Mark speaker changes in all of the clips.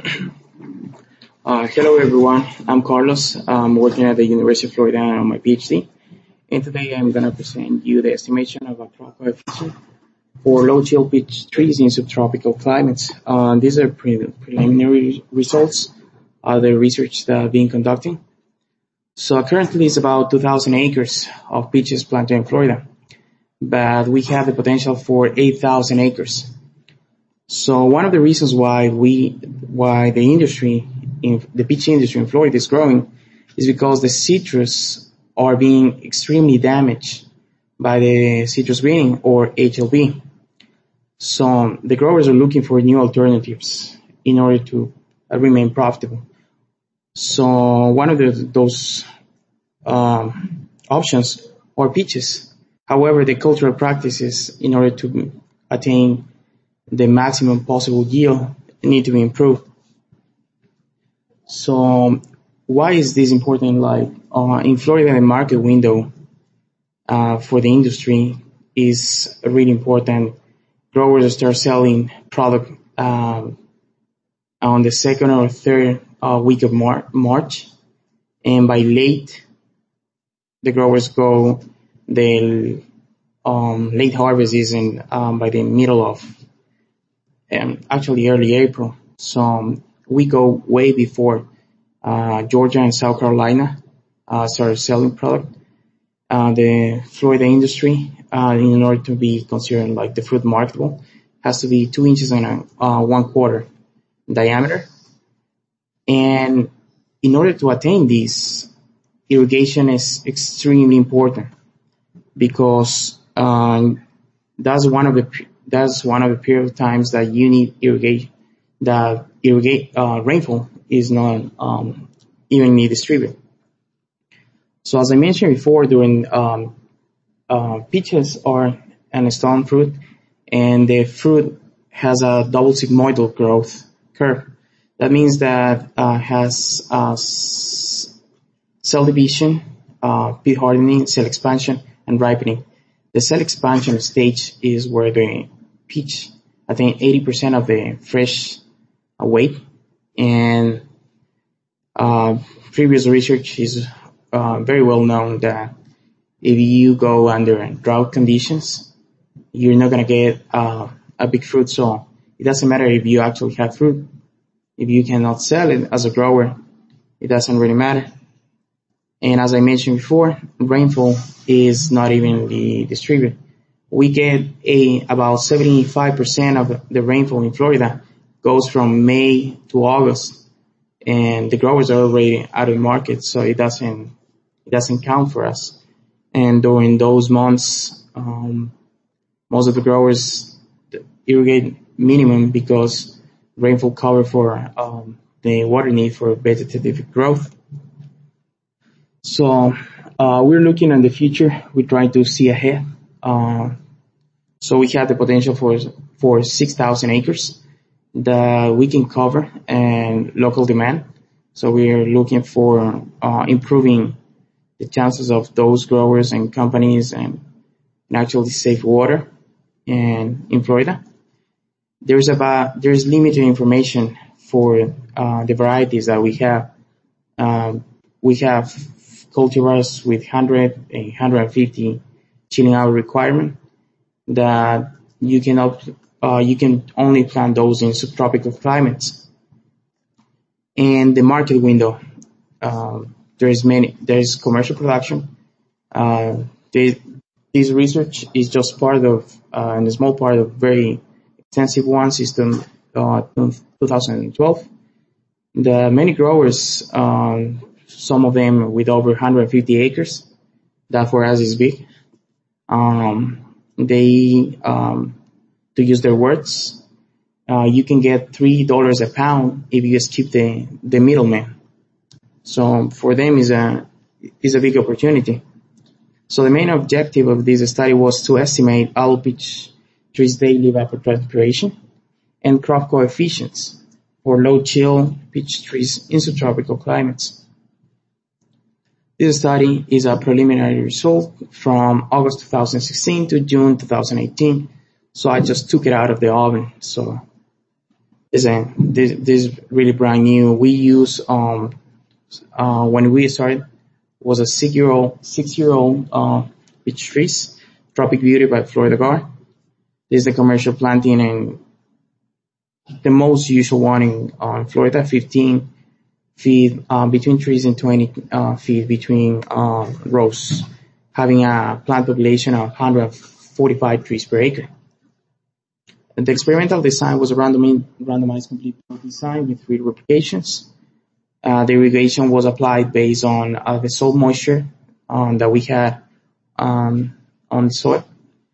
Speaker 1: Hello everyone, I'm Carlos. I'm working at the University of Florida on my PhD, and today I'm going to present you the estimation of a crop coefficient for low chill pitch trees in subtropical climates. These are preliminary results of the research that I've been conducting. So currently it's about 2,000 acres of peaches planted in Florida, but we have the potential for 8,000 acres. So one of the reasons why the peach industry in Florida is growing is because the citrus are being extremely damaged by the citrus greening or HLB. So the growers are looking for new alternatives in order to remain profitable. So one of those options are peaches. However, the cultural practices in order to attain the maximum possible yield need to be improved. So why is this important? In Florida, the market window for the industry is really important. Growers start selling product on the second or third week of March, and by late, the growers go the late harvest is by the middle of actually early April. So we go way before Georgia and South Carolina start selling product. The Florida industry, in order to be considered like the fruit marketable, has to be 2 inches and 1/4 diameter. And in order to attain this, irrigation is extremely important because that's one of the period of times that you need irrigation. Rainfall is not evenly distributed. So as I mentioned before, during peaches are an stone fruit, and the fruit has a double sigmoidal growth curve. That means that has cell division, pit hardening, cell expansion, and ripening. The cell expansion stage is where the peach attain 80% of the fresh weight, and previous research is very well known that if you go under drought conditions, you're not going to get a big fruit. So it doesn't matter if you actually have fruit. If you cannot sell it as a grower, it doesn't really matter. And as I mentioned before, rainfall is not evenly distributed. We get about 75% of the rainfall in Florida goes from May to August, and the growers are already out of the market, so it doesn't count for us. And during those months, most of the growers irrigate minimum because rainfall cover for the water need for vegetative growth. So we're looking at the future. We try to see ahead. So we have the potential for 6,000 acres that we can cover and local demand. So we're looking for improving the chances of those growers and companies and actually save water in Florida. There's limited information for the varieties that we have. We have cultivars with 100 and 150 chilling hour requirement that you can only plant those in subtropical climates. And the market window, there's commercial production. This research is just part of, and a small part of very extensive one system, 2012. The many growers, some of them with over 150 acres, that for us is big. To use their words, you can get $3 a pound if you skip the middleman. So for them is a big opportunity. So the main objective of this study was to estimate all peach trees' daily evapotranspiration and crop coefficients for low chill peach trees in subtropical climates. This study is a preliminary result from August 2016 to June 2018. So I just took it out of the oven. So This is really brand new. We use when we started was a 6-year-old peach trees, Tropic Beauty by Florida Gar. This is the commercial planting and the most usual one in Florida, 15 feet between trees and 20 feet between rows, having a plant population of 145 trees per acre. The experimental design was a randomized complete design with 3 replications. The irrigation was applied based on the soil moisture that we had on the soil.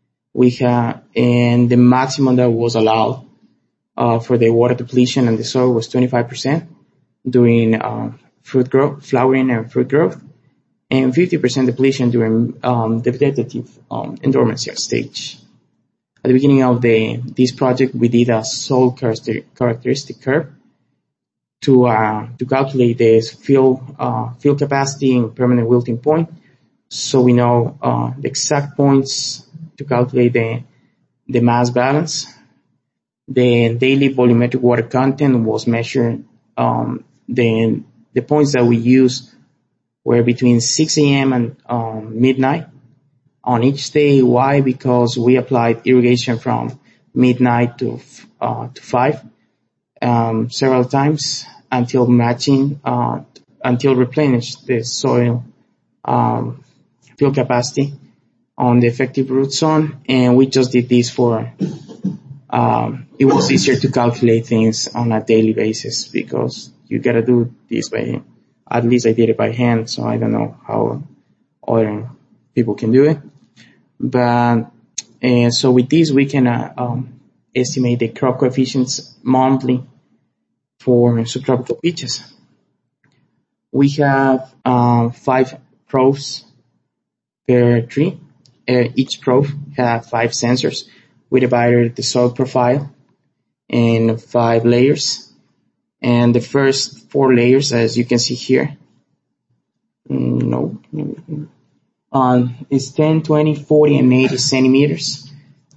Speaker 1: And the maximum that was allowed for the water depletion in the soil was 25% during fruit growth, flowering and fruit growth, and 50% depletion during the vegetative endormancy stage. At the beginning of this project, we did a soil characteristic curve to calculate the field capacity and permanent wilting point, so we know the exact points to calculate the mass balance. The daily volumetric water content was measured. The points that we used were between 6 a.m. and midnight on each day. Why? Because we applied irrigation from midnight to 5 several times until matching, until replenish the soil field capacity on the effective root zone. And we just did this for it was easier to calculate things on a daily basis because you gotta do this by hand. At least I did it by hand, so I don't know how other people can do it. But so with this, we can estimate the crop coefficients monthly for subtropical peaches. We have 5 probes per tree. Each probe has 5 sensors. We divided the soil profile in 5 layers. And the first 4 layers, as you can see here, is 10, 20, 40, and 80 centimeters.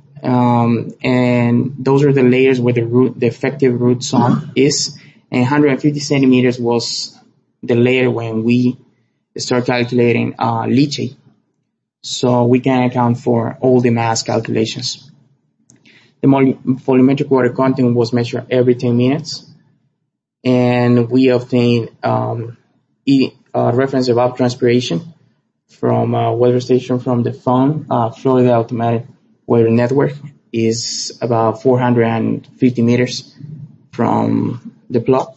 Speaker 1: And those are the layers where the effective root zone is. And 150 centimeters was the layer when we start calculating leachate. So we can account for all the mass calculations. The volumetric water content was measured every 10 minutes. And we obtained reference evapotranspiration from weather station from the FAUN, Florida Automatic Weather Network, is about 450 meters from the plot.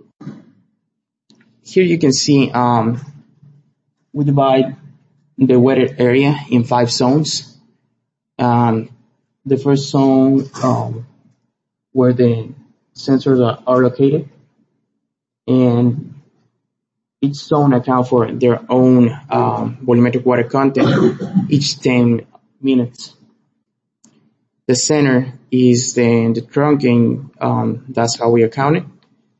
Speaker 1: Here you can see we divide the weather area in 5 zones. The first zone where the sensors are located, and each zone accounts for their own volumetric water content each 10 minutes. The center is the trunk, and that's how we account it.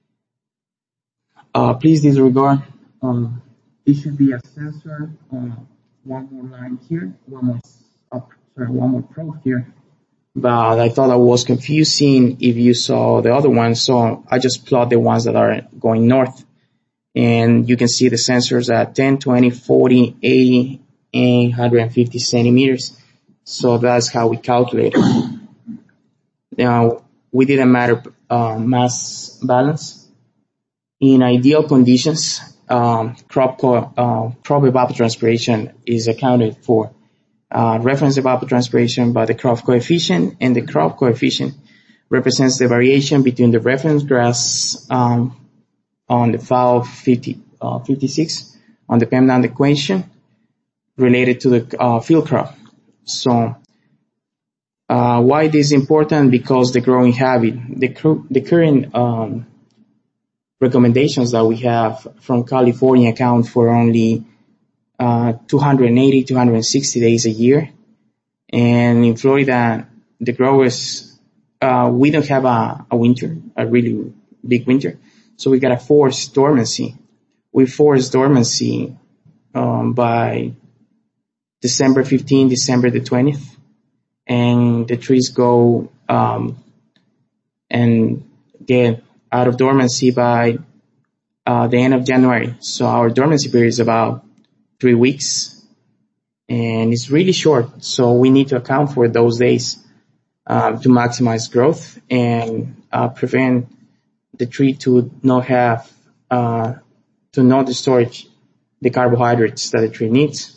Speaker 1: Please disregard. It should be a sensor. One more line here. One more probe here. But I thought that was confusing if you saw the other ones, so I just plot the ones that are going north. And you can see the sensors at 10, 20, 40, 80, and 150 centimeters. So that's how we calculate it. Now, we did a mass balance. In ideal conditions, crop evapotranspiration is accounted for. Reference evapotranspiration by the crop coefficient, and the crop coefficient represents the variation between the reference grass on the file 56 on the PEMDAN equation related to the field crop. So why this is important? Because the growing habit, the current recommendations that we have from California account for only 280, 260 days a year. And in Florida, the growers, we don't have a winter, a really big winter. So we got a forced dormancy. We forced dormancy by December 15, December the 20th. And the trees go and get out of dormancy by the end of January. So our dormancy period is about 3 weeks, and it's really short. So we need to account for those days to maximize growth and prevent the tree to not have to not storage the carbohydrates that the tree needs.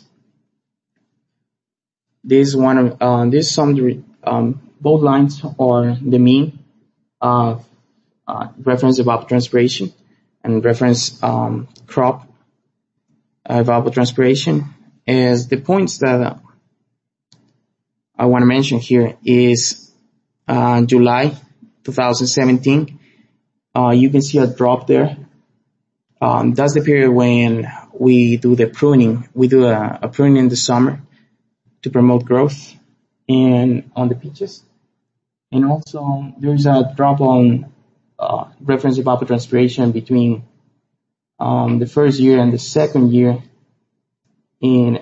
Speaker 1: This one this some both lines are the mean of reference evapotranspiration and reference crop evapotranspiration. As the points that I want to mention here is July 2017. You can see a drop there. That's the period when we do the pruning. We do a pruning in the summer to promote growth and on the peaches. And also there's a drop on reference evapotranspiration between the first year and the second year in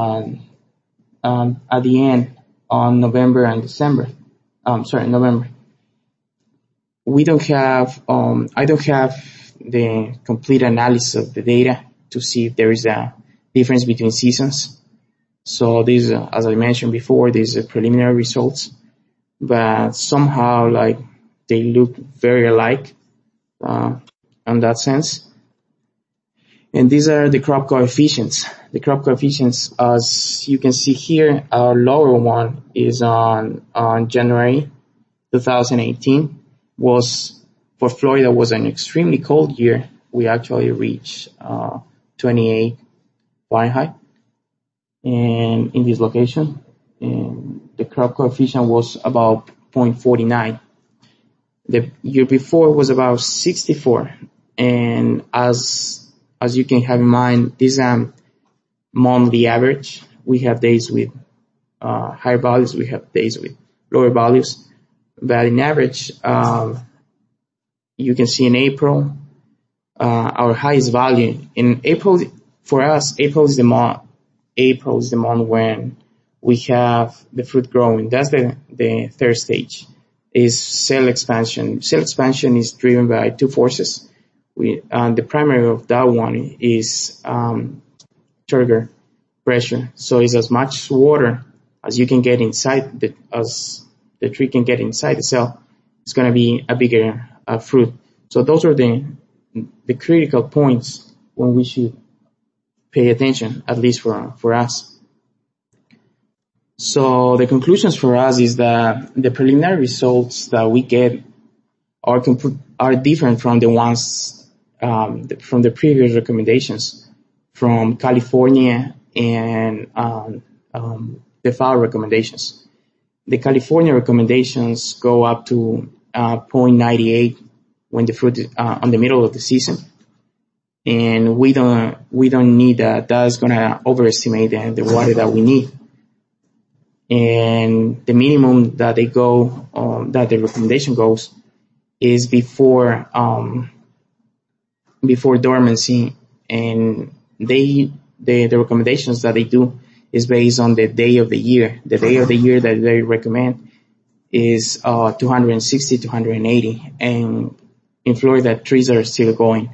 Speaker 1: at the end on November and December. November. We don't have I don't have the complete analysis of the data to see if there is a difference between seasons. So these, as I mentioned before, these are preliminary results, but somehow like they look very alike in that sense. And these are the crop coefficients. The crop coefficients, as you can see here, our lower one is on January 2018. Was for Florida was an extremely cold year. We actually reached 28 Fahrenheit, and in this location, and the crop coefficient was about 0.49. The year before was about 64, and as you can have in mind, this monthly average. We have days with higher values, we have days with lower values, but in average, you can see in April, our highest value in April. For us, April is the month when we have the fruit growing. That's the third stage, is cell expansion. Cell expansion is driven by two forces. The primary of that one is turgor pressure. So it's as much water as you can get inside as the tree can get inside the cell. It's going to be a bigger fruit. So those are the critical points when we should pay attention, at least for us. So the conclusions for us is that the preliminary results that we get are different from the ones from the previous recommendations from California and the FAO recommendations. The California recommendations go up to 0.98 when the fruit is on the middle of the season, and we don't need that. That's gonna overestimate the water that we need. And the minimum that they go that the recommendation goes is before dormancy, and the recommendations that they do is based on the day of the year. The day of the year that they recommend is 260, 280, and in Florida trees are still growing,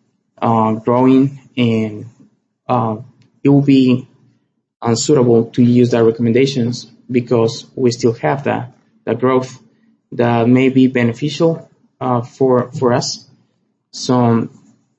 Speaker 1: and it will be unsuitable to use that recommendations because we still have that growth that may be beneficial for us. So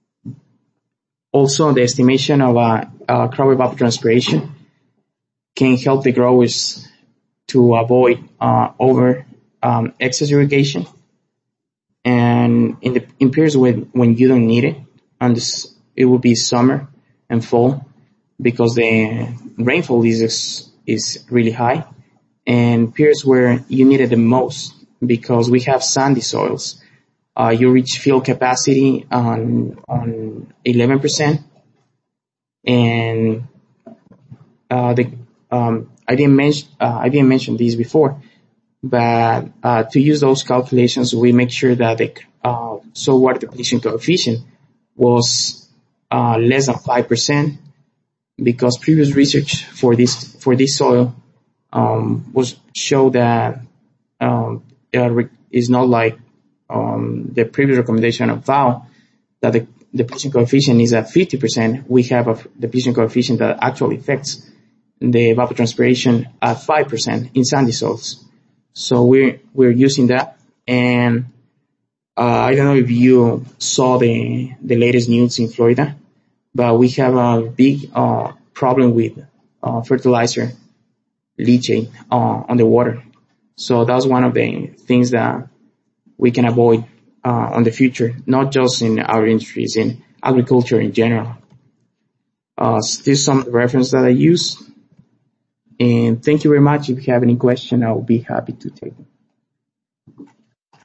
Speaker 1: also the estimation of crop evapotranspiration can help the growers to avoid excess irrigation, and in periods when you don't need it, and it will be summer and fall, because the rainfall is really high, and periods where you need it the most, because we have sandy soils. You reach field capacity on 11%, and I didn't mention these before, but to use those calculations, we make sure that the saltwater depletion coefficient was less than 5%, because previous research for this soil was show that it is not like the previous recommendation of FAO, that the depletion coefficient is at 50%, we have a depletion coefficient that actually affects the evapotranspiration at 5% in sandy soils. So we're using that. And I don't know if you saw the latest news in Florida, but we have a big problem with fertilizer leachate on the water. So that's one of the things that we can avoid on the future, not just in our industries, in agriculture in general. These are some of the references that I use. And thank you very much. If you have any question, I'll be happy to take them.